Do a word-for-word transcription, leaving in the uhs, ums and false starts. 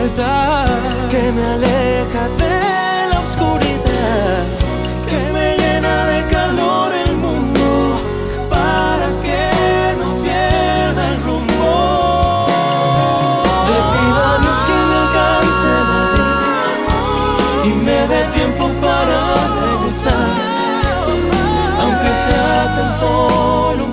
libertad, que me aleja de la oscuridad, que me llena de calor el mundo, para que no pierda el rumbo. Le pido a Dios que me alcance la vida y me dé tiempo para regresar, aunque sea tan solo